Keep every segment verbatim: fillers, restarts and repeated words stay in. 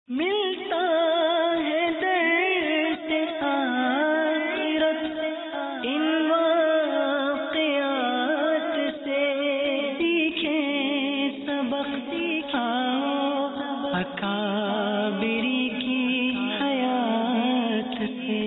ملتا ہے درس آخرت ان واقعات سے، سیکھیں سبق سکھاؤ اکابری کی حیات سے۔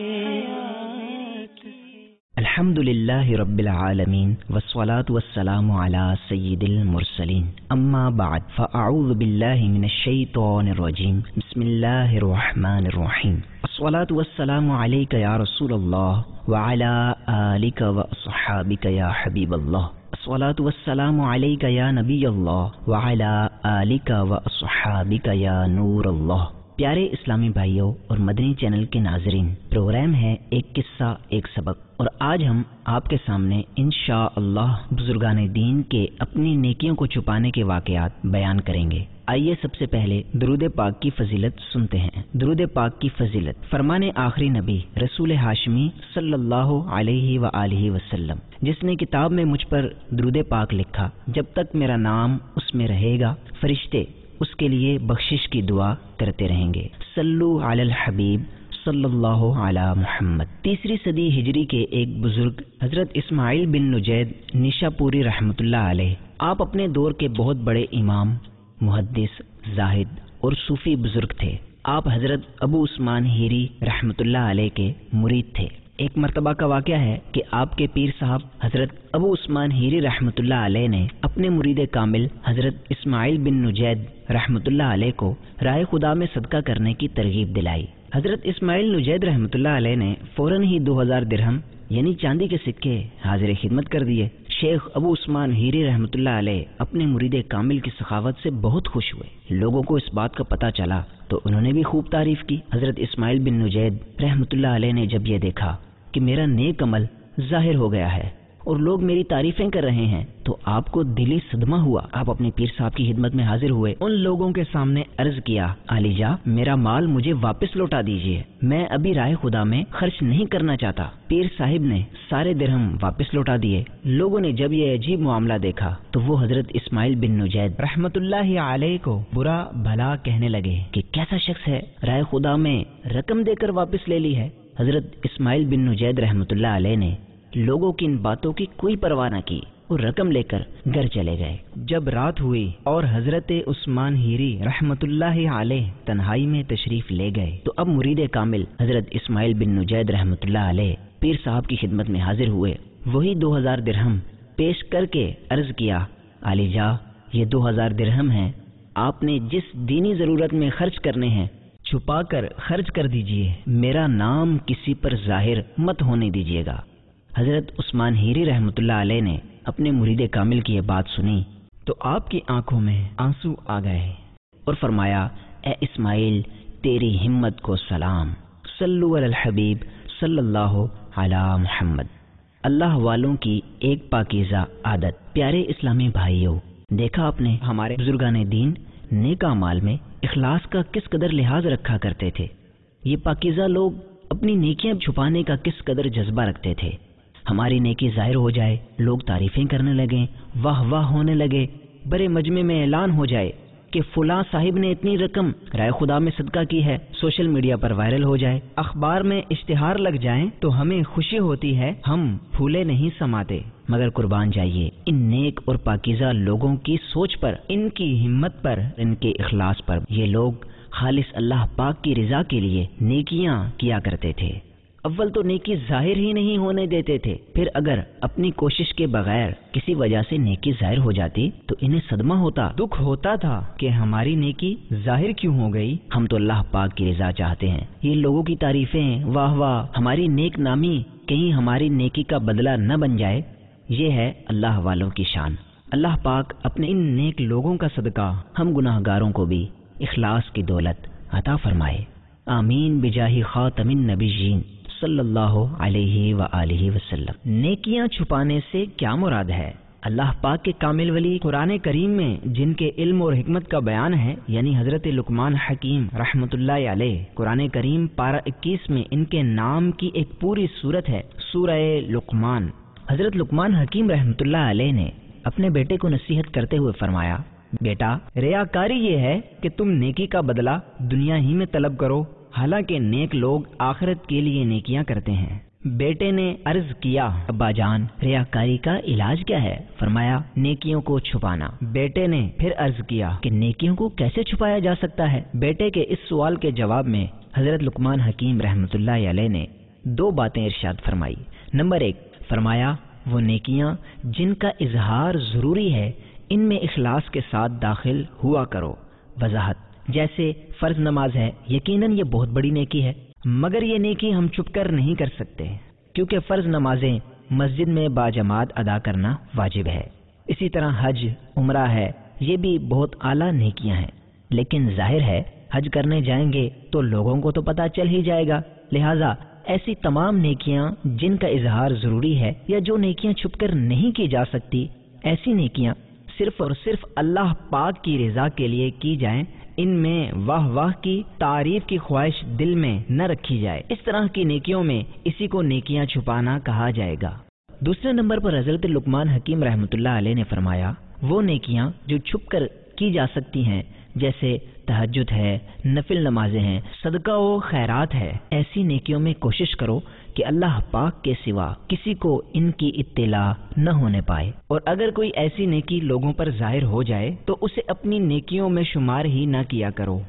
الحمد للہ رب العالمین والصلاة والسلام علی سید المرسلین، اما بعد فاعوذ باللہ من الشیطان الرجیم، بسم اللہ الرحمن الرحیم، الصلاة والسلام علیک یا رسول اللہ وعلی آلک واصحابک یا حبیب اللہ، الصلاة والسلام علیک یا نبی اللہ وعلی آلک واصحابک یا نور اللہ۔ پیارے اسلامی بھائیوں اور مدنی چینل کے ناظرین، پروگرام ہے ایک قصہ ایک سبق، اور آج ہم آپ کے سامنے انشاءاللہ بزرگان دین کے اپنی نیکیوں کو چھپانے کے واقعات بیان کریں گے۔ آئیے سب سے پہلے درود پاک کی فضیلت سنتے ہیں۔ درود پاک کی فضیلت، فرمان آخری نبی رسول ہاشمی صلی اللہ علیہ وآلہ وسلم، جس نے کتاب میں مجھ پر درود پاک لکھا، جب تک میرا نام اس میں رہے گا فرشتے اس کے لیے بخشش کی دعا کرتے رہیں گے۔ صلو علی الحبیب صلی اللہ علی محمد۔ تیسری صدی ہجری کے ایک بزرگ حضرت اسماعیل بن نجید نیشا پوری رحمۃ اللہ علیہ، آپ اپنے دور کے بہت بڑے امام، محدث، زاہد اور صوفی بزرگ تھے۔ آپ حضرت ابو عثمان ہیری رحمۃ اللہ علیہ کے مرید تھے۔ ایک مرتبہ کا واقعہ ہے کہ آپ کے پیر صاحب حضرت ابو عثمان ہیری رحمۃ اللہ علیہ نے اپنے مرید کامل حضرت اسماعیل بن نجید رحمۃ اللہ علیہ کو راہ خدا میں صدقہ کرنے کی ترغیب دلائی۔ حضرت اسماعیل نجید رحمۃ اللہ علیہ نے فوراً ہی دو ہزار درہم یعنی چاندی کے سکے حاضر خدمت کر دیے۔ شیخ ابو عثمان ہیری رحمۃ اللہ علیہ اپنے مرید کامل کی سخاوت سے بہت خوش ہوئے۔ لوگوں کو اس بات کا پتہ چلا تو انہوں نے بھی خوب تعریف کی۔ حضرت اسماعیل بن نجید رحمۃ اللہ علیہ نے جب یہ دیکھا کہ میرا نیک عمل ظاہر ہو گیا ہے اور لوگ میری تعریفیں کر رہے ہیں تو آپ کو دلی صدمہ ہوا۔ آپ اپنے پیر صاحب کی خدمت میں حاضر ہوئے، ان لوگوں کے سامنے عرض کیا، علی جا میرا مال مجھے واپس لوٹا دیجیے، میں ابھی راہ خدا میں خرچ نہیں کرنا چاہتا۔ پیر صاحب نے سارے درہم واپس لوٹا دیے۔ لوگوں نے جب یہ عجیب معاملہ دیکھا تو وہ حضرت اسماعیل بن نجید رحمۃ اللہ علیہ کو برا بھلا کہنے لگے کہ کیسا شخص ہے، راہ خدا میں رقم دے کر واپس لے لی ہے۔ حضرت اسماعیل بن نجید رحمۃ اللہ علیہ نے لوگوں کی ان باتوں کی کوئی پرواہ نہ کی اور رقم لے کر گھر چلے گئے۔ جب رات ہوئی اور حضرت عثمان ہیری رحمۃ اللہ علیہ تنہائی میں تشریف لے گئے تو اب مرید کامل حضرت اسماعیل بن نجید رحمۃ اللہ علیہ پیر صاحب کی خدمت میں حاضر ہوئے۔ وہی دو ہزار درہم پیش کر کے عرض کیا، علی جا یہ دو ہزار درہم ہیں، آپ نے جس دینی ضرورت میں خرچ کرنے ہیں چھپا کر خرچ کر دیجئے، میرا نام کسی پر ظاہر مت ہونے دیجیے گا۔ حضرت عثمان ہیری رحمۃ اللہ علیہ نے اپنے مرید کامل کی یہ بات سنی تو آپ کی آنکھوں میں آنسو آ گئے اور فرمایا، اے اسماعیل تیری ہمت کو سلام، صلو علی الحبیب صلی اللہ علی محمد۔ اللہ والوں کی ایک پاکیزہ عادت۔ پیارے اسلامی بھائیوں، دیکھا آپ نے ہمارے بزرگان دین نیک اعمال میں اخلاص کا کس قدر لحاظ رکھا کرتے تھے۔ یہ پاکیزہ لوگ اپنی نیکیاں چھپانے کا کس قدر جذبہ رکھتے تھے۔ ہماری نیکی ظاہر ہو جائے، لوگ تعریفیں کرنے لگیں، واہ واہ ہونے لگے، بڑے مجمع میں اعلان ہو جائے کہ فلاں صاحب نے اتنی رقم رائے خدا میں صدقہ کی ہے، سوشل میڈیا پر وائرل ہو جائے، اخبار میں اشتہار لگ جائیں تو ہمیں خوشی ہوتی ہے، ہم پھولے نہیں سماتے۔ مگر قربان جائیے ان نیک اور پاکیزہ لوگوں کی سوچ پر، ان کی ہمت پر، ان کے اخلاص پر۔ یہ لوگ خالص اللہ پاک کی رضا کے لیے نیکیاں کیا کرتے تھے۔ اول تو نیکی ظاہر ہی نہیں ہونے دیتے تھے، پھر اگر اپنی کوشش کے بغیر کسی وجہ سے نیکی ظاہر ہو جاتی تو انہیں صدمہ ہوتا، دکھ ہوتا تھا کہ ہماری نیکی ظاہر کیوں ہو گئی۔ ہم تو اللہ پاک کی رضا چاہتے ہیں، یہ لوگوں کی تعریفیں، واہ واہ، ہماری نیک نامی کہیں ہماری نیکی کا بدلہ نہ بن جائے، یہ ہے اللہ والوں کی شان۔ اللہ پاک اپنے ان نیک لوگوں کا صدقہ ہم گناہ گاروں کو بھی اخلاص کی دولت عطا فرمائے، آمین بجاہ خاتم النبیین صلی اللہ علیہ وآلہ وسلم۔ نیکیاں چھپانے سے کیا مراد ہے؟ اللہ پاک کے کامل ولی قرآن کریم میں جن کے علم اور حکمت کا بیان ہے، یعنی حضرت لقمان حکیم رحمۃ اللہ علیہ، قرآن کریم پارہ اکیس میں ان کے نام کی ایک پوری سورت ہے، سورہ لقمان۔ حضرت لقمان حکیم رحمۃ اللہ علیہ نے اپنے بیٹے کو نصیحت کرتے ہوئے فرمایا، بیٹا ریاکاری یہ ہے کہ تم نیکی کا بدلہ دنیا ہی میں طلب کرو، حالانکہ نیک لوگ آخرت کے لیے نیکیاں کرتے ہیں۔ بیٹے نے عرض کیا، ابا جان ریاکاری کا علاج کیا ہے؟ فرمایا نیکیوں کو چھپانا۔ بیٹے نے پھر عرض کیا کہ نیکیوں کو کیسے چھپایا جا سکتا ہے؟ بیٹے کے اس سوال کے جواب میں حضرت لقمان حکیم رحمۃ اللہ علیہ نے دو باتیں ارشاد فرمائی۔ نمبر ایک، فرمایا وہ نیکیاں جن کا اظہار ضروری ہے ان میں اخلاص کے ساتھ داخل ہوا کرو۔ وضاحت، جیسے فرض نماز ہے، یقیناً یہ بہت بڑی نیکی ہے، مگر یہ نیکی ہم چھپ کر نہیں کر سکتے کیونکہ فرض نمازیں مسجد میں باجماعت ادا کرنا واجب ہے۔ اسی طرح حج، عمرہ ہے، یہ بھی بہت اعلیٰ نیکیاں ہیں، لیکن ظاہر ہے حج کرنے جائیں گے تو لوگوں کو تو پتہ چل ہی جائے گا، لہٰذا ایسی تمام نیکیاں جن کا اظہار ضروری ہے یا جو نیکیاں چھپ کر نہیں کی جا سکتی، ایسی نیکیاں صرف اور صرف اللہ پاک کی رضا کے لیے کی جائیں، ان میں واہ واہ کی تعریف کی خواہش دل میں نہ رکھی جائے۔ اس طرح کی نیکیوں میں اسی کو نیکیاں چھپانا کہا جائے گا۔ دوسرے نمبر پر حضرت لقمان حکیم رحمۃ اللہ علیہ نے فرمایا وہ نیکیاں جو چھپ کر کی جا سکتی ہیں، جیسے تہجد ہے، نفل نمازیں ہیں، صدقہ و خیرات ہے، ایسی نیکیوں میں کوشش کرو کہ اللہ پاک کے سوا کسی کو ان کی اطلاع نہ ہونے پائے، اور اگر کوئی ایسی نیکی لوگوں پر ظاہر ہو جائے تو اسے اپنی نیکیوں میں شمار ہی نہ کیا کرو۔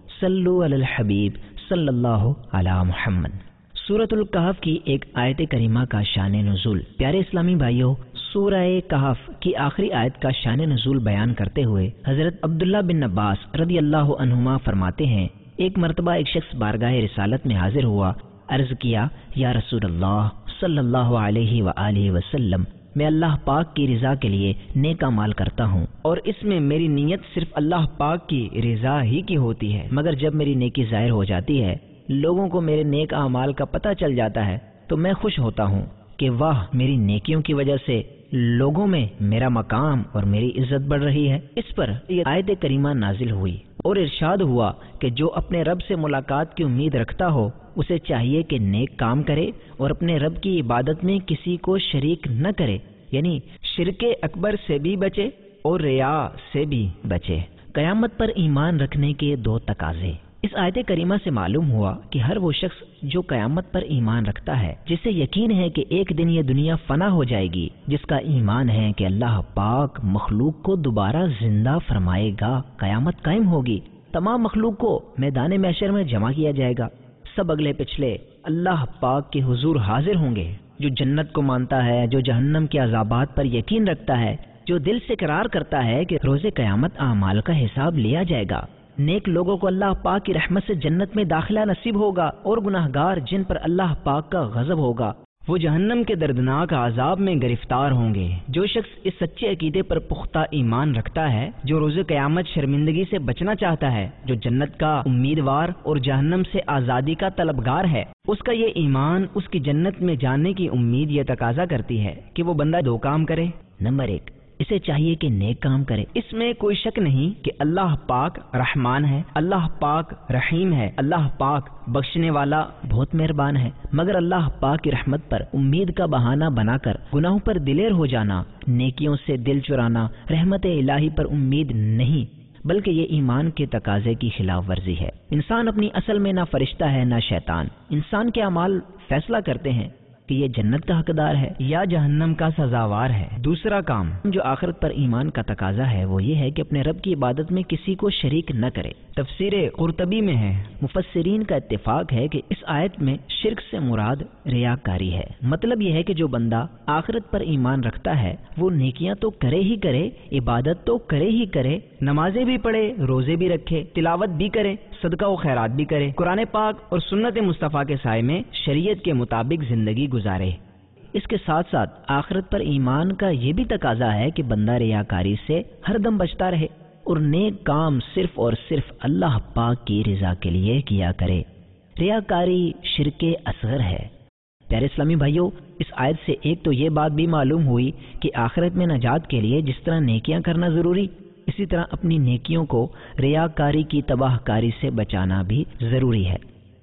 صلو علی الحبیب صلی اللہ علی محمد۔ سورۃ الکہف کی ایک آیت کریمہ کا شان نزول۔ پیارے اسلامی بھائیوں، سورہ کہف کی آخری آیت کا شان نزول بیان کرتے ہوئے حضرت عبداللہ بن عباس رضی اللہ عنہما فرماتے ہیں، ایک مرتبہ ایک شخص بارگاہ رسالت میں حاضر ہوا، عرض کیا، یا رسول اللہ صلی اللہ علیہ وآلہ وسلم، میں اللہ پاک کی رضا کے لیے نیک اعمال کرتا ہوں اور اس میں میری نیت صرف اللہ پاک کی رضا ہی کی ہوتی ہے، مگر جب میری نیکی ظاہر ہو جاتی ہے، لوگوں کو میرے نیک اعمال کا پتہ چل جاتا ہے تو میں خوش ہوتا ہوں کہ واہ، میری نیکیوں کی وجہ سے لوگوں میں میرا مقام اور میری عزت بڑھ رہی ہے۔ اس پر یہ آیت کریمہ نازل ہوئی اور ارشاد ہوا کہ جو اپنے رب سے ملاقات کی امید رکھتا ہو اسے چاہیے کہ نیک کام کرے اور اپنے رب کی عبادت میں کسی کو شریک نہ کرے، یعنی شرک اکبر سے بھی بچے اور ریا سے بھی بچے۔ قیامت پر ایمان رکھنے کے دو تقاضے۔ اس آیت کریمہ سے معلوم ہوا کہ ہر وہ شخص جو قیامت پر ایمان رکھتا ہے، جسے یقین ہے کہ ایک دن یہ دنیا فنا ہو جائے گی، جس کا ایمان ہے کہ اللہ پاک مخلوق کو دوبارہ زندہ فرمائے گا، قیامت قائم ہوگی، تمام مخلوق کو میدان محشر میں جمع کیا جائے گا، سب اگلے پچھلے اللہ پاک کے حضور حاضر ہوں گے۔ جو جنت کو مانتا ہے، جو جہنم کے عذابات پر یقین رکھتا ہے، جو دل سے اقرار کرتا ہے کہ روز قیامت اعمال کا حساب لیا جائے گا، نیک لوگوں کو اللہ پاک کی رحمت سے جنت میں داخلہ نصیب ہوگا، اور گناہگار جن پر اللہ پاک کا غضب ہوگا وہ جہنم کے دردناک عذاب میں گرفتار ہوں گے۔ جو شخص اس سچے عقیدے پر پختہ ایمان رکھتا ہے، جو روز قیامت شرمندگی سے بچنا چاہتا ہے، جو جنت کا امیدوار اور جہنم سے آزادی کا طلبگار ہے، اس کا یہ ایمان اس کی جنت میں جانے کی امید یہ تقاضا کرتی ہے کہ وہ بندہ دو کام کرے۔ نمبر ایک، اسے چاہیے کہ نیک کام کرے۔ اس میں کوئی شک نہیں کہ اللہ پاک رحمان ہے، اللہ پاک رحیم ہے، اللہ پاک بخشنے والا بہت مہربان ہے، مگر اللہ پاک کی رحمت پر امید کا بہانہ بنا کر گناہوں پر دلیر ہو جانا، نیکیوں سے دل چرانا رحمت الہی پر امید نہیں، بلکہ یہ ایمان کے تقاضے کی خلاف ورزی ہے۔ انسان اپنی اصل میں نہ فرشتہ ہے نہ شیطان۔ انسان کے اعمال فیصلہ کرتے ہیں کہ یہ جنت کا حقدار ہے یا جہنم کا سزاوار ہے۔ دوسرا کام جو آخرت پر ایمان کا تقاضا ہے وہ یہ ہے کہ اپنے رب کی عبادت میں کسی کو شریک نہ کرے۔ تفسیر قرطبی میں ہے، مفسرین کا اتفاق ہے کہ اس آیت میں شرک سے مراد ریاکاری ہے۔ مطلب یہ ہے کہ جو بندہ آخرت پر ایمان رکھتا ہے وہ نیکیاں تو کرے ہی کرے، عبادت تو کرے ہی کرے، نمازیں بھی پڑھے، روزے بھی رکھے، تلاوت بھی کرے، صدقہ و خیرات بھی کرے، قرآن پاک اور سنت مصطفیٰ کے سائے میں شریعت کے مطابق زندگی گزارے۔ اس کے ساتھ ساتھ آخرت پر ایمان کا یہ بھی تقاضا ہے کہ بندہ ریاکاری سے ہر دم بچتا رہے اور نیک کام صرف اور صرف اللہ پاک کی رضا کے لیے کیا کرے۔ ریاکاری شرک اصغر ہے۔ پیارے اسلامی بھائیوں، اس آیت سے ایک تو یہ بات بھی معلوم ہوئی کہ آخرت میں نجات کے لیے جس طرح نیکیاں کرنا ضروری، اسی طرح اپنی نیکیوں کو ریاکاری کی تباہ کاری سے بچانا بھی ضروری ہے۔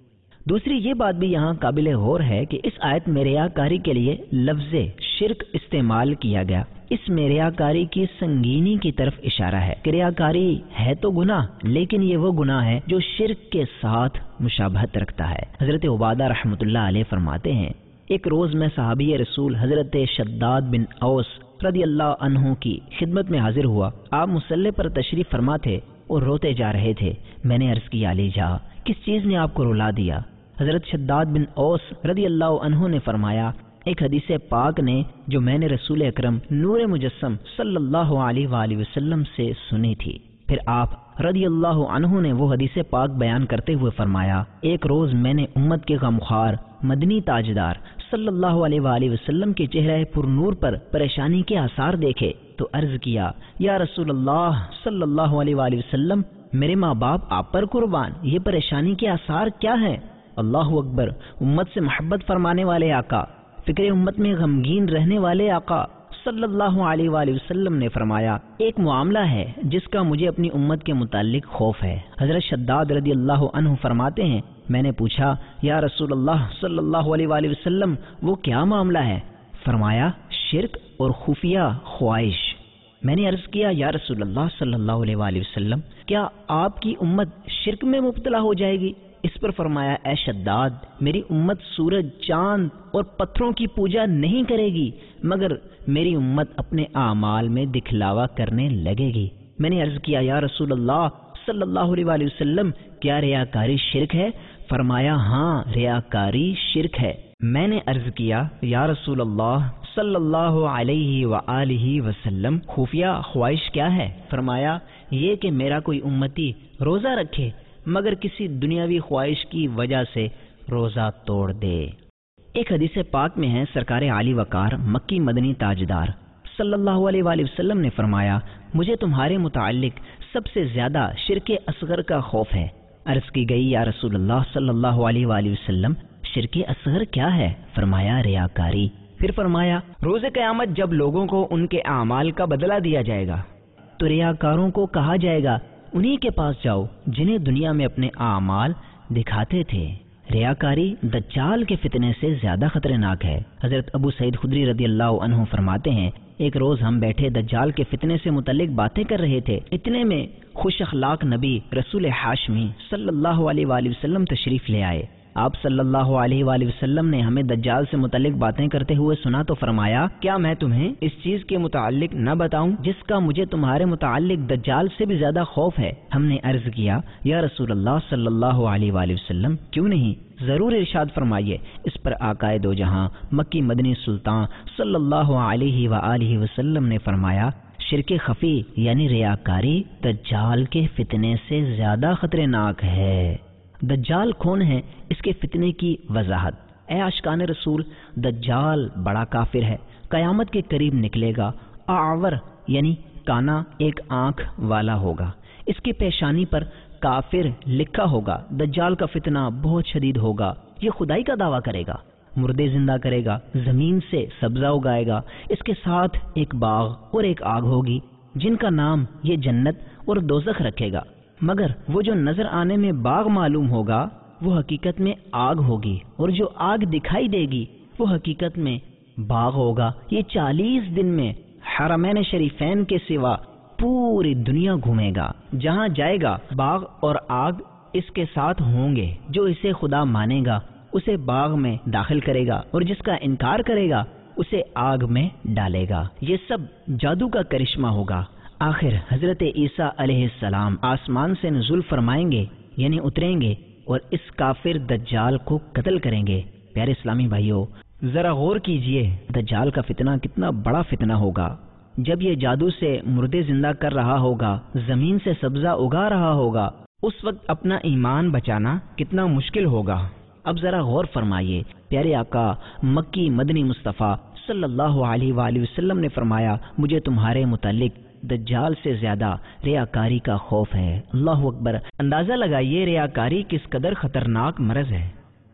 دوسری یہ بات بھی یہاں قابل غور ہے کہ اس آیت میں ریاکاری کے لیے لفظ شرک استعمال کیا گیا۔ اس میں ریاکاری کی سنگینی کی طرف اشارہ ہے کہ ریاکاری ہے تو گناہ، لیکن یہ وہ گناہ ہے جو شرک کے ساتھ مشابہت رکھتا ہے۔ حضرت عبادہ رحمۃ اللہ علیہ فرماتے ہیں، ایک روز میں صحابی رسول حضرت شداد بن اوس رضی اللہ عنہ کی خدمت میں حاضر ہوا۔ آپ مصلی پر تشریف فرما تھے اور روتے جا رہے تھے۔ میں نے عرض کیا، علی جا، کس چیز نے آپ کو رلا دیا؟ حضرت شداد بن اوس رضی اللہ عنہ نے فرمایا، ایک حدیث پاک نے جو میں نے رسول اکرم نور مجسم صلی اللہ علیہ وآلہ وسلم سے سنی تھی۔ پھر آپ رضی اللہ عنہ نے وہ حدیث پاک بیان کرتے ہوئے فرمایا، ایک روز میں نے امت کے غمخوار مدنی تاجدار صلی اللہ علیہ وآلہ وسلم کے چہرے پر نور پر پریشانی کے آثار دیکھے تو عرض کیا، یا رسول اللہ صلی اللہ علیہ وآلہ وسلم، میرے ماں باپ آپ پر قربان، یہ پریشانی کے آثار کیا ہیں؟ اللہ اکبر! امت سے محبت فرمانے والے آقا، فکر امت میں غمگین رہنے والے آقا صلی اللہ علیہ وآلہ وسلم نے فرمایا، ایک معاملہ ہے جس کا مجھے اپنی امت کے متعلق خوف ہے۔ حضرت شداد رضی اللہ عنہ فرماتے ہیں، میں نے پوچھا، یا رسول اللہ صلی اللہ علیہ وآلہ وسلم، وہ کیا معاملہ ہے؟ فرمایا، شرک اور خفیہ خواہش۔ میں نے عرض کیا، یا رسول اللہ صلی اللہ علیہ وآلہ وسلم، کیا آپ کی امت شرک میں مبتلا ہو جائے گی؟ اس پر فرمایا، اے شداد، میری امت سورج، چاند اور پتھروں کی پوجا نہیں کرے گی، مگر میری امت اپنے اعمال میں دکھلاوا کرنے لگے گی۔ میں نے عرض کیا، یا رسول اللہ صلی اللہ علیہ وآلہ وسلم، کیا ریاکاری شرک ہے؟ فرمایا، ہاں، ریاکاری شرک ہے۔ میں نے عرض کیا، یا رسول اللہ صلی اللہ علیہ وآلہ وسلم، خفیہ خواہش کیا ہے؟ فرمایا، یہ کہ میرا کوئی امتی روزہ رکھے مگر کسی دنیاوی خواہش کی وجہ سے روزہ توڑ دے۔ ایک حدیث پاک میں ہے، سرکار عالی وقار مکی مدنی تاجدار صلی اللہ علیہ وآلہ وسلم نے فرمایا، مجھے تمہارے متعلق سب سے زیادہ شرک اصغر کا خوف ہے۔ عرض کی گئی، یا رسول اللہ صلی اللہ علیہ وآلہ وسلم، شرک اصغر کیا ہے؟ فرمایا، ریاکاری۔ پھر فرمایا، روز قیامت جب لوگوں کو ان کے اعمال کا بدلہ دیا جائے گا تو ریاکاروں کو کہا جائے گا، انہی کے پاس جاؤ جنہیں دنیا میں اپنے اعمال دکھاتے تھے۔ ریاکاری دجال کے فتنے سے زیادہ خطرناک ہے۔ حضرت ابو سعید خدری رضی اللہ عنہ فرماتے ہیں، ایک روز ہم بیٹھے دجال کے فتنے سے متعلق باتیں کر رہے تھے، اتنے میں خوش اخلاق نبی رسول ہاشمی صلی اللہ علیہ وآلہ وسلم تشریف لے آئے۔ آپ صلی اللہ علیہ وآلہ وسلم نے ہمیں دجال سے متعلق باتیں کرتے ہوئے سنا تو فرمایا، کیا میں تمہیں اس چیز کے متعلق نہ بتاؤں جس کا مجھے تمہارے متعلق دجال سے بھی زیادہ خوف ہے؟ ہم نے عرض کیا، یا رسول اللہ صلی اللہ علیہ وآلہ وسلم، کیوں نہیں، ضرور ارشاد فرمائیے۔ اس پر آقائے دو جہاں مکی مدنی سلطان صلی اللہ علیہ وآلہ وسلم نے فرمایا، شرک خفی یعنی ریاکاری دجال کے فتنے سے زیادہ خطرناک ہے۔ دجال کون ہے، اس کے فتنے کی وضاحت۔ اے عاشقان رسول، دجال بڑا کافر ہے، قیامت کے قریب نکلے گا، اعور یعنی کانا ایک آنکھ والا ہوگا، اس کی پیشانی پر کافر لکھا ہوگا۔ دجال کا فتنہ بہت شدید ہوگا، یہ خدائی کا دعویٰ کرے گا، مردے زندہ کرے گا، زمین سے سبزہ اگائے گا، اس کے ساتھ ایک باغ اور ایک آگ ہوگی جن کا نام یہ جنت اور دوزخ رکھے گا، مگر وہ جو نظر آنے میں باغ معلوم ہوگا وہ حقیقت میں آگ ہوگی، اور جو آگ دکھائی دے گی وہ حقیقت میں باغ ہوگا۔ یہ چالیس دن میں حرمین شریفین کے سوا پوری دنیا گھومے گا، جہاں جائے گا باغ اور آگ اس کے ساتھ ہوں گے۔ جو اسے خدا مانے گا اسے باغ میں داخل کرے گا، اور جس کا انکار کرے گا اسے آگ میں ڈالے گا۔ یہ سب جادو کا کرشمہ ہوگا۔ آخر حضرت عیسیٰ علیہ السلام آسمان سے نزول فرمائیں گے، یعنی اتریں گے، اور اس کافر دجال کو قتل کریں گے۔ پیارے اسلامی بھائیوں، ذرا غور کیجئے، دجال کا فتنہ کتنا بڑا فتنہ ہوگا۔ جب یہ جادو سے مردے زندہ کر رہا ہوگا، زمین سے سبزہ اگا رہا ہوگا، اس وقت اپنا ایمان بچانا کتنا مشکل ہوگا۔ اب ذرا غور فرمائیے، پیارے آقا مکی مدنی مصطفیٰ صلی اللہ علیہ وآلہ وسلم نے فرمایا، مجھے تمہارے متعلق دجال سے زیادہ ریاکاری کا خوف ہے۔ اللہ اکبر! اندازہ لگائیے ریاکاری کس قدر خطرناک مرض ہے۔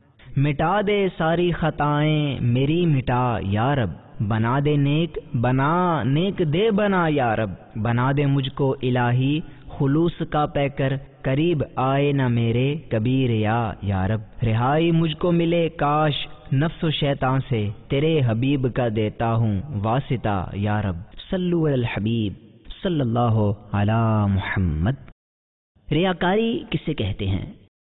مٹا دے ساری خطائیں میری مٹا یا رب، بنا دے نیک، بنا نیک دے بنا یا رب، بنا دے مجھ کو الہی خلوص کا پے کر قریب آئے نہ میرے کبھی ریا یا رب، رہائی مجھ کو ملے کاش نفس و شیطان سے، تیرے حبیب کا دیتا ہوں واسطہ یا رب، صلو علی الحبیب صلی اللہ علی محمد۔ ریاکاری کسے کہتے ہیں؟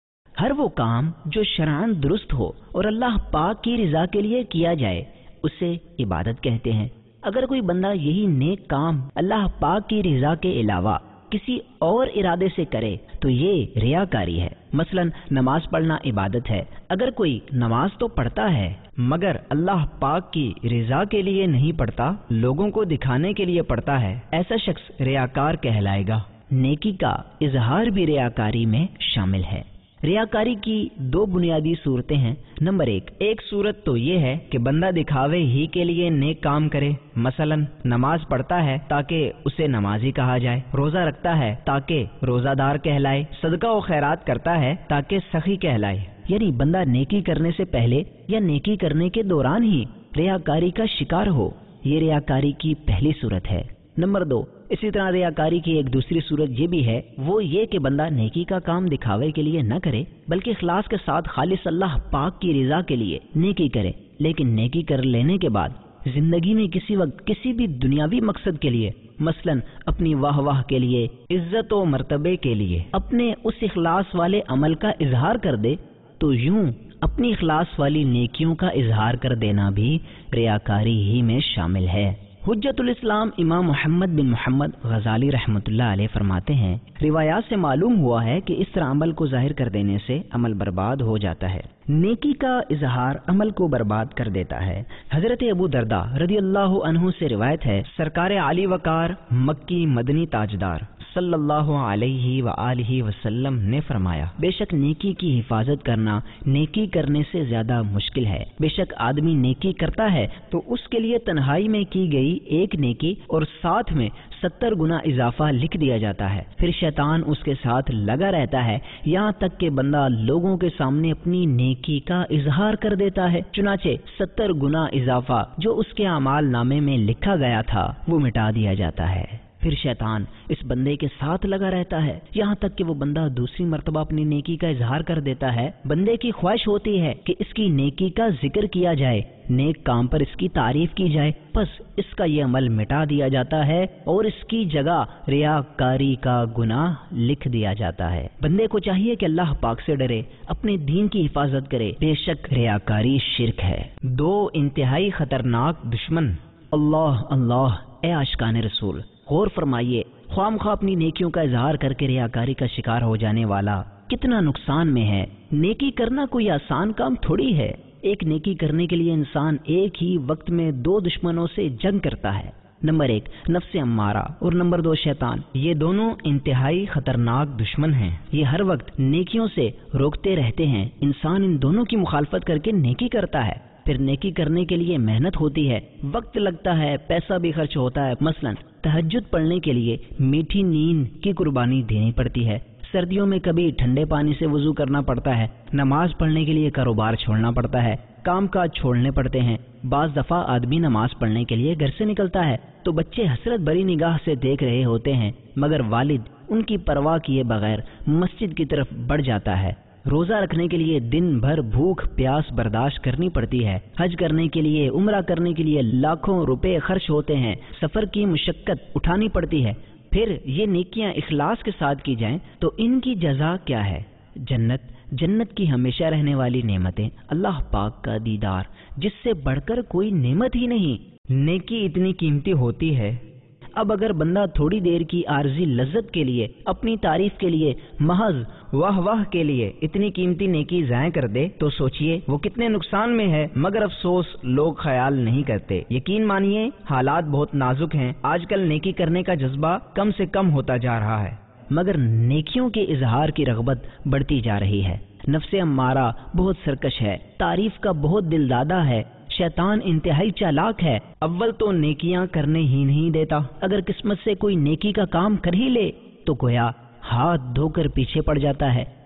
ہر وہ کام جو شرعاً درست ہو اور اللہ پاک کی رضا کے لیے کیا جائے اسے عبادت کہتے ہیں۔ اگر کوئی بندہ یہی نیک کام اللہ پاک کی رضا کے علاوہ کسی اور ارادے سے کرے تو یہ ریاکاری ہے۔ مثلا نماز پڑھنا عبادت ہے، اگر کوئی نماز تو پڑھتا ہے مگر اللہ پاک کی رضا کے لیے نہیں پڑھتا، لوگوں کو دکھانے کے لیے پڑھتا ہے، ایسا شخص ریاکار کہلائے گا۔ نیکی کا اظہار بھی ریاکاری میں شامل ہے۔ ریاکاری کی دو بنیادی صورتیں ہیں۔ نمبر ایک ایک صورت تو یہ ہے کہ بندہ دکھاوے ہی کے لیے نیک کام کرے، مثلا نماز پڑھتا ہے تاکہ اسے نمازی کہا جائے، روزہ رکھتا ہے تاکہ روزہ دار کہلائے، صدقہ و خیرات کرتا ہے تاکہ سخی کہلائے، یعنی بندہ نیکی کرنے سے پہلے یا نیکی کرنے کے دوران ہی ریاکاری کا شکار ہو، یہ ریاکاری کی پہلی صورت ہے۔ نمبر دو اسی طرح ریاکاری کی ایک دوسری صورت یہ بھی ہے، وہ یہ کہ بندہ نیکی کا کام دکھاوے کے لیے نہ کرے بلکہ اخلاص کے ساتھ خالص اللہ پاک کی رضا کے لیے نیکی کرے، لیکن نیکی کر لینے کے بعد زندگی میں کسی وقت کسی بھی دنیاوی مقصد کے لیے، مثلا اپنی واہ واہ کے لیے، عزت و مرتبے کے لیے اپنے اس اخلاص والے عمل کا اظہار کر دے تو یوں اپنی اخلاص والی نیکیوں کا اظہار کر دینا بھی ریاکاری ہی میں شامل ہے۔ حجت الاسلام امام محمد بن محمد غزالی رحمۃ اللہ علیہ فرماتے ہیں، روایات سے معلوم ہوا ہے کہ اس طرح عمل کو ظاہر کر دینے سے عمل برباد ہو جاتا ہے۔ نیکی کا اظہار عمل کو برباد کر دیتا ہے۔ حضرت ابو درداء رضی اللہ عنہ سے روایت ہے، سرکار عالی وقار مکی مدنی تاجدار صلی اللہ علیہ وآلہ وسلم نے فرمایا، بے شک نیکی کی حفاظت کرنا نیکی کرنے سے زیادہ مشکل ہے۔ بے شک آدمی نیکی کرتا ہے تو اس کے لیے تنہائی میں کی گئی ایک نیکی اور ساتھ میں ستر گنا اضافہ لکھ دیا جاتا ہے، پھر شیطان اس کے ساتھ لگا رہتا ہے یہاں تک کہ بندہ لوگوں کے سامنے اپنی نیکی کا اظہار کر دیتا ہے، چنانچہ ستر گنا اضافہ جو اس کے اعمال نامے میں لکھا گیا تھا وہ مٹا دیا جاتا ہے۔ پھر شیطان اس بندے کے ساتھ لگا رہتا ہے یہاں تک کہ وہ بندہ دوسری مرتبہ اپنی نیکی کا اظہار کر دیتا ہے۔ بندے کی خواہش ہوتی ہے کہ اس کی نیکی کا ذکر کیا جائے، نیک کام پر اس کی تعریف کی جائے، بس اس کا یہ عمل مٹا دیا جاتا ہے اور اس کی جگہ ریاکاری کا گناہ لکھ دیا جاتا ہے۔ بندے کو چاہیے کہ اللہ پاک سے ڈرے، اپنے دین کی حفاظت کرے، بے شک ریاکاری شرک ہے۔ دو انتہائی خطرناک دشمن۔ اللہ اللہ، اے عاشقان رسول، غور فرمائیے، خواہ مخواہ اپنی نیکیوں کا اظہار کر کے ریاکاری کا شکار ہو جانے والا کتنا نقصان میں ہے۔ نیکی کرنا کوئی آسان کام تھوڑی ہے۔ ایک نیکی کرنے کے لیے انسان ایک ہی وقت میں دو دشمنوں سے جنگ کرتا ہے، نمبر ایک نفس امارہ اور نمبر دو شیطان۔ یہ دونوں انتہائی خطرناک دشمن ہیں، یہ ہر وقت نیکیوں سے روکتے رہتے ہیں۔ انسان ان دونوں کی مخالفت کر کے نیکی کرتا ہے، پھر نیکی کرنے کے لیے محنت ہوتی ہے، وقت لگتا ہے، پیسہ بھی خرچ ہوتا ہے۔ مثلا تہجد پڑھنے کے لیے میٹھی نیند کی قربانی دینی پڑتی ہے، سردیوں میں کبھی ٹھنڈے پانی سے وضو کرنا پڑتا ہے، نماز پڑھنے کے لیے کاروبار چھوڑنا پڑتا ہے، کام کاج چھوڑنے پڑتے ہیں۔ بعض دفعہ آدمی نماز پڑھنے کے لیے گھر سے نکلتا ہے تو بچے حسرت بھری نگاہ سے دیکھ رہے ہوتے ہیں مگر والد ان کی پرواہ کیے بغیر مسجد کی طرف بڑھ جاتا ہے۔ روزہ رکھنے کے لیے دن بھر بھوک پیاس برداشت کرنی پڑتی ہے، حج کرنے کے لیے عمرہ کرنے کے لیے لاکھوں روپے خرچ ہوتے ہیں، سفر کی مشقت اٹھانی پڑتی ہے، پھر یہ نیکیاں اخلاص کے ساتھ کی جائیں تو ان کی جزا کیا ہے؟ جنت، جنت کی ہمیشہ رہنے والی نعمتیں، اللہ پاک کا دیدار، جس سے بڑھ کر کوئی نعمت ہی نہیں۔ نیکی اتنی قیمتی ہوتی ہے، اب اگر بندہ تھوڑی دیر کی عارضی لذت کے لیے، اپنی تعریف کے لیے، محض واہ واہ کے لیے اتنی قیمتی نیکی ضائع کر دے تو سوچئے وہ کتنے نقصان میں ہے، مگر افسوس لوگ خیال نہیں کرتے۔ یقین مانیے حالات بہت نازک ہیں، آج کل نیکی کرنے کا جذبہ کم سے کم ہوتا جا رہا ہے مگر نیکیوں کے اظہار کی رغبت بڑھتی جا رہی ہے۔ نفس امارہ بہت سرکش ہے، تعریف کا بہت دل دادا ہے، شیطان انتہائی چالاک ہے، اول تو نیکیاں کرنے ہی نہیں دیتا، اگر قسمت سے کوئی نیکی کا کام کر ہی لے تو گویا ہاتھ دھو کر پیچھے پڑ جاتا ہے،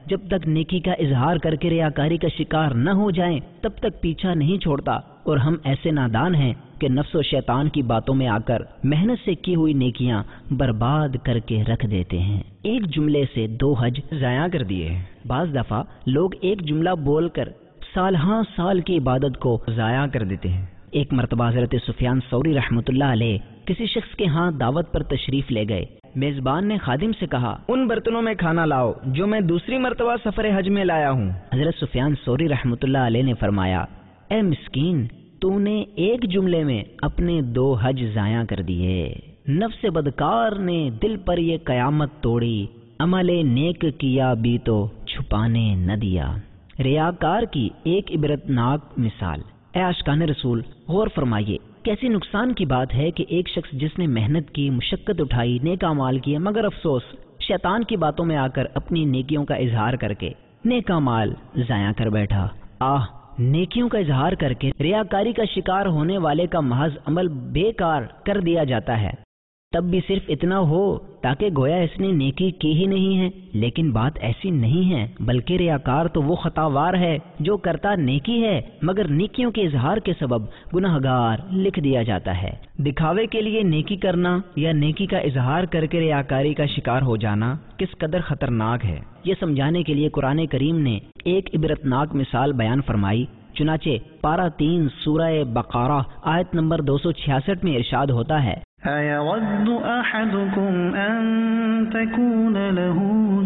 جب تک نیکی کا اظہار کر کے ریاکاری کا شکار نہ ہو جائیں تب تک پیچھا نہیں چھوڑتا، اور ہم ایسے نادان ہیں کہ نفس و شیطان کی باتوں میں آ کر محنت سے کی ہوئی نیکیاں برباد کر کے رکھ دیتے ہیں۔ ایک جملے سے دو حج ضائع کر دیے۔ بعض دفعہ لوگ ایک جملہ بول کر سال ہاں سال کی عبادت کو ضائع کر دیتے ہیں۔ ایک مرتبہ حضرت سفیان ثوری رحمۃ اللہ علیہ کسی شخص کے ہاں دعوت پر تشریف لے گئے۔ میزبان نے خادم سے کہا، ان برتنوں میں کھانا لاؤ جو میں دوسری مرتبہ سفر حج میں لایا ہوں۔ حضرت سفیان ثوری رحمۃ اللہ علیہ نے فرمایا، اے مسکین، تو نے ایک جملے میں اپنے دو حج ضائع کر دیے۔ نفس بدکار نے دل پر یہ قیامت توڑی، عمل نیک کیا بھی تو چھپانے نہ دیا۔ ریاکار کی ایک عبرتناک مثال۔ اے عاشقان رسول، غور فرمائیے، کیسی نقصان کی بات ہے کہ ایک شخص جس نے محنت کی، مشقت اٹھائی، نیک اعمال کیے، مگر افسوس شیطان کی باتوں میں آ کر اپنی نیکیوں کا اظہار کر کے نیک اعمال ضائع کر بیٹھا۔ آہ، نیکیوں کا اظہار کر کے ریاکاری کا شکار ہونے والے کا محض عمل بیکار کر دیا جاتا ہے، تب بھی صرف اتنا ہو تاکہ گویا اس نے نیکی کی ہی نہیں ہے۔ لیکن بات ایسی نہیں ہے، بلکہ ریاکار تو وہ خطاوار ہے جو کرتا نیکی ہے مگر نیکیوں کے اظہار کے سبب گناہگار لکھ دیا جاتا ہے۔ دکھاوے کے لیے نیکی کرنا یا نیکی کا اظہار کر کے ریاکاری کا شکار ہو جانا کس قدر خطرناک ہے، یہ سمجھانے کے لیے قرآن کریم نے ایک عبرتناک مثال بیان فرمائی۔ چنانچہ پارہ تین سورہ بقرہ آیت نمبر دو سو چھیاسٹھ میں ارشاد ہوتا ہے، أَيَوَدُّ أَحَدُكُمْ أَن تَكُونَ لَهُ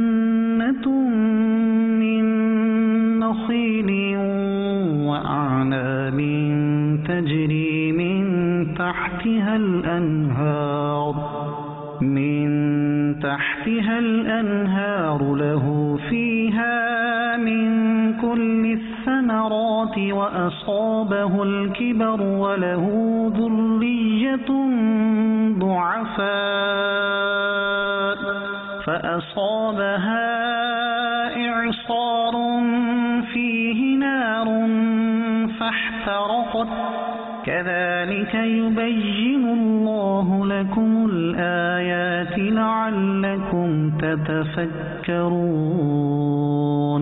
جَنَّةٌ مِّن نَخِيلٍ وَأَعْنَابٍ تَجْرِي مِن تَحْتِهَا الْأَنْهَارُ مِن تَحْتِهَا الْأَنْهَارُ لَهُ فِيهَا مِن كُلِّ الثَّمَرَاتِ وَأَصَابَهُ الْكِبَرُ وَلَهُ ذُرِّيَّةٌ ضُعَفَاءُ فَأَصَابَهَا إِعْصَارٌ فِيهِ نَارٌ فَاحْتَرَقَتْ كَذَلِكَ يُبَيِّنُ اللَّهُ لَكُمُ الْآيَاتِ لَعَلَّكُمْ تَتَفَكَّرُونَ۔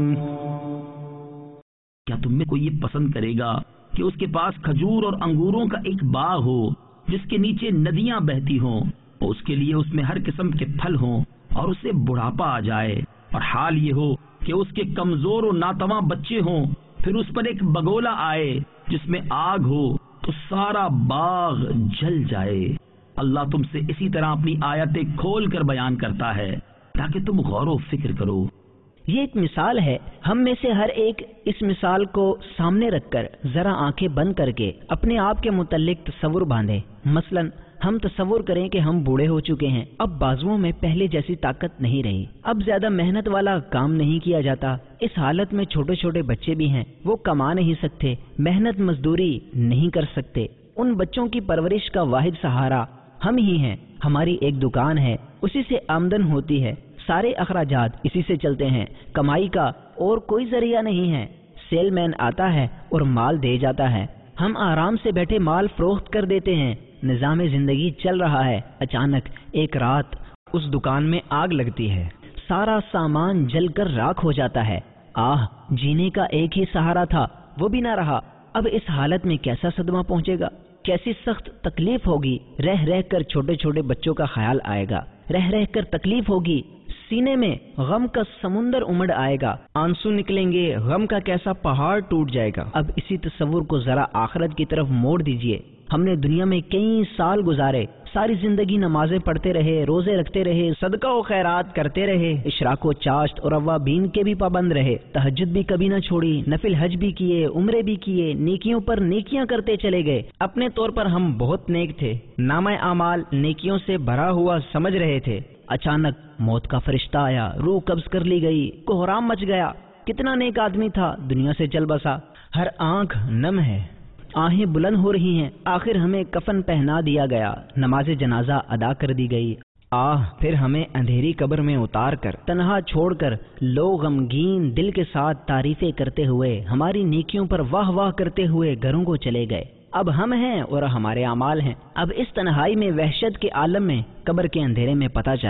کیا تم میں کوئی یہ پسند کرے گا کہ اس کے پاس کھجور اور انگوروں کا ایک باغ ہو جس کے نیچے ندیاں بہتی ہوں، اور اس کے لیے اس میں ہر قسم کے پھل ہوں، اور اسے بڑھاپا آ جائے، اور حال یہ ہو کہ اس کے کمزور و ناتواں بچے ہوں، پھر اس پر ایک بگولا آئے جس میں آگ ہو تو سارا باغ جل جائے۔ اللہ تم سے اسی طرح اپنی آیتیں کھول کر بیان کرتا ہے تاکہ تم غور و فکر کرو۔ یہ ایک مثال ہے، ہم میں سے ہر ایک اس مثال کو سامنے رکھ کر ذرا آنکھیں بند کر کے اپنے آپ کے متعلق تصور باندھے۔ مثلا ہم تصور کریں کہ ہم بوڑھے ہو چکے ہیں، اب بازوؤں میں پہلے جیسی طاقت نہیں رہی، اب زیادہ محنت والا کام نہیں کیا جاتا، اس حالت میں چھوٹے چھوٹے بچے بھی ہیں، وہ کما نہیں سکتے، محنت مزدوری نہیں کر سکتے، ان بچوں کی پرورش کا واحد سہارا ہم ہی ہیں، ہماری ایک دکان ہے، اسی سے آمدن ہوتی ہے، سارے اخراجات اسی سے چلتے ہیں، کمائی کا اور کوئی ذریعہ نہیں ہے، سیل مین آتا ہے اور مال دے جاتا ہے، ہم آرام سے بیٹھے مال فروخت کر دیتے ہیں، نظام زندگی چل رہا ہے۔ اچانک ایک رات اس دکان میں آگ لگتی ہے، سارا سامان جل کر راکھ ہو جاتا ہے، آہ، جینے کا ایک ہی سہارا تھا وہ بھی نہ رہا، اب اس حالت میں کیسا صدمہ پہنچے گا، کیسی سخت تکلیف ہوگی، رہ رہ کر چھوٹے چھوٹے بچوں کا خیال آئے گا، رہ رہ کر تکلیف ہوگی، سینے میں غم کا سمندر امڑ آئے گا، آنسو نکلیں گے، غم کا کیسا پہاڑ ٹوٹ جائے گا۔ اب اسی تصور کو ذرا آخرت کی طرف موڑ دیجئے، ہم نے دنیا میں کئی سال گزارے، ساری زندگی نمازیں پڑھتے رہے، روزے رکھتے رہے، صدقہ و خیرات کرتے رہے، اشراق و چاشت اور اوابین کے بھی پابند رہے، تہجد بھی کبھی نہ چھوڑی، نفل حج بھی کیے، عمرے بھی کیے، نیکیوں پر نیکیاں کرتے چلے گئے، اپنے طور پر ہم بہت نیک تھے، نامہ اعمال نیکیوں سے بھرا ہوا سمجھ رہے تھے، اچانک موت کا فرشتہ آیا، روح قبض کر لی گئی، کوہرام مچ گیا، کتنا نیک آدمی تھا، دنیا سے چل بسا، ہر آنکھ نم ہے، آہیں بلند ہو رہی ہیں، آخر ہمیں کفن پہنا دیا گیا، نماز جنازہ ادا کر دی گئی، آہ پھر ہمیں اندھیری قبر میں اتار کر تنہا چھوڑ کر لوگ غمگین دل کے ساتھ تعریفیں کرتے ہوئے، ہماری نیکیوں پر واہ واہ کرتے ہوئے گھروں کو چلے گئے، اب ہم ہیں اور ہمارے اعمال ہیں۔ اب اس تنہائی میں، وحشت کے عالم میں، قبر کے اندھیرے میں پتہ چلا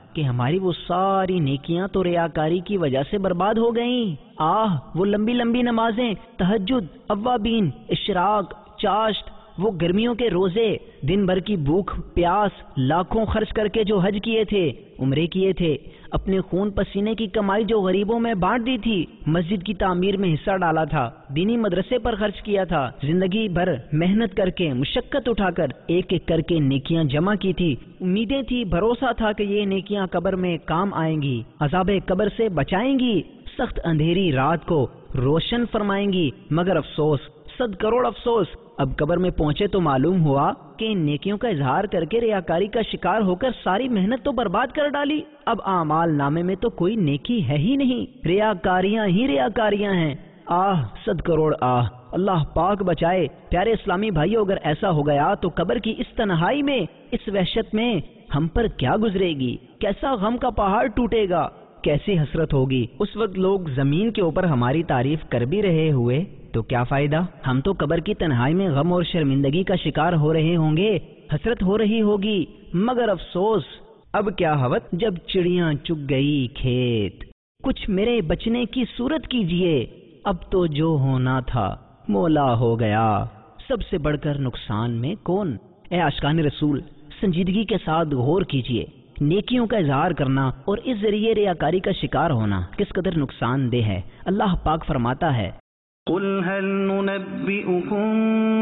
کہ ہماری وہ ساری نیکیاں تو ریاکاری کی وجہ سے برباد ہو گئیں۔ آہ وہ لمبی لمبی نمازیں، تہجد، اوابین، اشراق، چاشت، وہ گرمیوں کے روزے، دن بھر کی بھوک پیاس، لاکھوں خرچ کر کے جو حج کیے تھے، عمرے کیے تھے، اپنے خون پسینے کی کمائی جو غریبوں میں بانٹ دی تھی، مسجد کی تعمیر میں حصہ ڈالا تھا، دینی مدرسے پر خرچ کیا تھا، زندگی بھر محنت کر کے مشقت اٹھا کر ایک ایک کر کے نیکیاں جمع کی تھی، امیدیں تھی، بھروسہ تھا کہ یہ نیکیاں قبر میں کام آئیں گی، عذاب قبر سے بچائیں گی، سخت اندھیری رات کو روشن فرمائیں گی، مگر افسوس، صد کروڑ افسوس، اب قبر میں پہنچے تو معلوم ہوا کہ ان نیکیوں کا اظہار کر کے ریاکاری کا شکار ہو کر ساری محنت تو برباد کر ڈالی، اب اعمال نامے میں تو کوئی نیکی ہے ہی نہیں، ریاکاریاں ہی ریاکاریاں ہیں۔ آہ صد کروڑ آہ، اللہ پاک بچائے۔ پیارے اسلامی بھائیو، اگر ایسا ہو گیا تو قبر کی اس تنہائی میں، اس وحشت میں ہم پر کیا گزرے گی؟ کیسا غم کا پہاڑ ٹوٹے گا، کیسی حسرت ہوگی۔ اس وقت لوگ زمین کے اوپر ہماری تعریف کر بھی رہے ہوئے تو کیا فائدہ؟ ہم تو قبر کی تنہائی میں غم اور شرمندگی کا شکار ہو رہے ہوں گے، حسرت ہو رہی ہوگی، مگر افسوس اب کیا ہوت جب چڑیاں چگ گئی کھیت، کچھ میرے بچنے کی صورت کیجئے، اب تو جو ہونا تھا مولا ہو گیا، سب سے بڑھ کر نقصان میں کون؟ اے عاشقان رسول، سنجیدگی کے ساتھ غور کیجئے، نیکیوں کا اظہار کرنا اور اس ذریعے ریاکاری کا شکار ہونا کس قدر نقصان دہ ہے۔ اللہ پاک فرماتا ہے، قل هل ننبئكم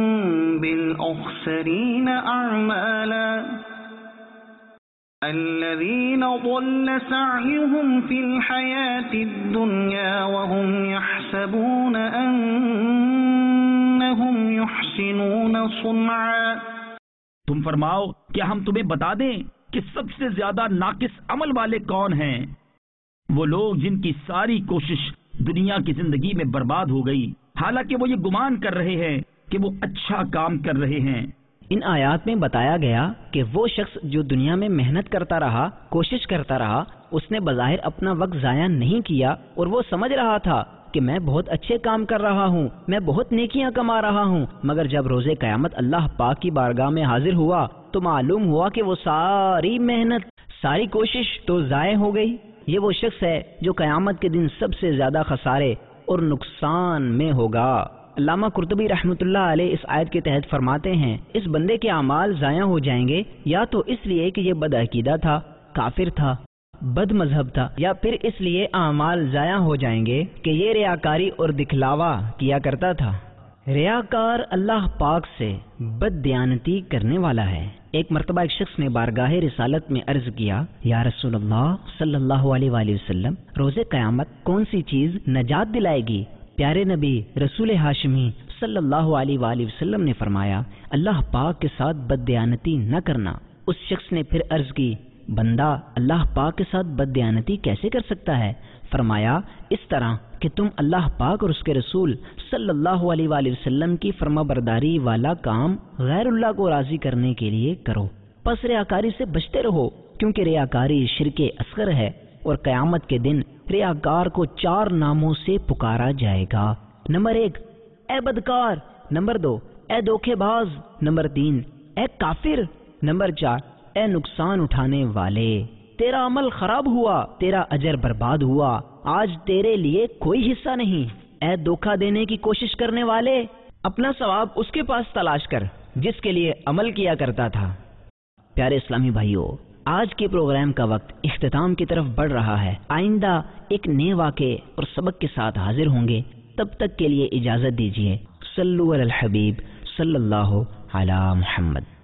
بالأخسرين أعمالا الذين ضل سعيهم في الحياة الدنيا وهم يحسبون أنهم يحسنون صنعا۔ تم فرماؤ کیا ہم تمہیں بتا دیں کہ سب سے زیادہ ناقص عمل والے کون ہیں؟ وہ لوگ جن کی ساری کوشش دنیا کی زندگی میں برباد ہو گئی، حالانکہ وہ یہ گمان کر رہے ہیں کہ وہ اچھا کام کر رہے ہیں۔ ان آیات میں بتایا گیا کہ وہ شخص جو دنیا میں محنت کرتا رہا، کوشش کرتا رہا، اس نے بظاہر اپنا وقت ضائع نہیں کیا اور وہ سمجھ رہا تھا کہ میں بہت اچھے کام کر رہا ہوں، میں بہت نیکیاں کما رہا ہوں، مگر جب روز قیامت اللہ پاک کی بارگاہ میں حاضر ہوا تو معلوم ہوا کہ وہ ساری محنت، ساری کوشش تو ضائع ہو گئی۔ یہ وہ شخص ہے جو قیامت کے دن سب سے زیادہ خسارے اور نقصان میں ہوگا۔ علامہ قرطبی رحمۃ اللہ علیہ اس آیت کے تحت فرماتے ہیں، اس بندے کے اعمال ضائع ہو جائیں گے یا تو اس لیے کہ یہ بد عقیدہ تھا، کافر تھا، بد مذہب تھا، یا پھر اس لیے اعمال ضائع ہو جائیں گے کہ یہ ریاکاری اور دکھلاوا کیا کرتا تھا۔ ریاکار اللہ پاک سے بد دیانتی کرنے والا ہے۔ ایک مرتبہ ایک شخص نے بارگاہ رسالت میں عرض کیا، یا رسول اللہ صلی اللہ علیہ وآلہ وسلم، روز قیامت کون سی چیز نجات دلائے گی؟ پیارے نبی رسول ہاشمی صلی اللہ علیہ وآلہ وسلم نے فرمایا، اللہ پاک کے ساتھ بد دیانتی نہ کرنا۔ اس شخص نے پھر عرض کی، بندہ اللہ پاک کے ساتھ بد دیانتی کیسے کر سکتا ہے؟ فرمایا، اس طرح کہ تم اللہ پاک اور اس کے رسول صلی اللہ علیہ وآلہ وسلم کی فرما برداری والا کام غیر اللہ کو راضی کرنے کے لیے کرو، پس ریاکاری سے بچتے رہو، کیونکہ ریاکاری شرک اصغر ہے اور قیامت کے دن ریاکار کو چار ناموں سے پکارا جائے گا۔ نمبر ایک، اے بدکار، نمبر دو، اے دھوکے باز، نمبر تین، اے کافر، نمبر چار، اے نقصان اٹھانے والے، تیرا عمل خراب ہوا، تیرا اجر برباد ہوا، آج تیرے لیے کوئی حصہ نہیں۔ اے دھوکہ دینے کی کوشش کرنے والے، اپنا ثواب اس کے پاس تلاش کر جس کے لیے عمل کیا کرتا تھا۔ پیارے اسلامی بھائیو، آج کے پروگرام کا وقت اختتام کی طرف بڑھ رہا ہے۔ آئندہ ایک نئے واقعے اور سبق کے ساتھ حاضر ہوں گے، تب تک کے لیے اجازت دیجیے۔ صلو علی الحبیب صلی اللہ علی محمد۔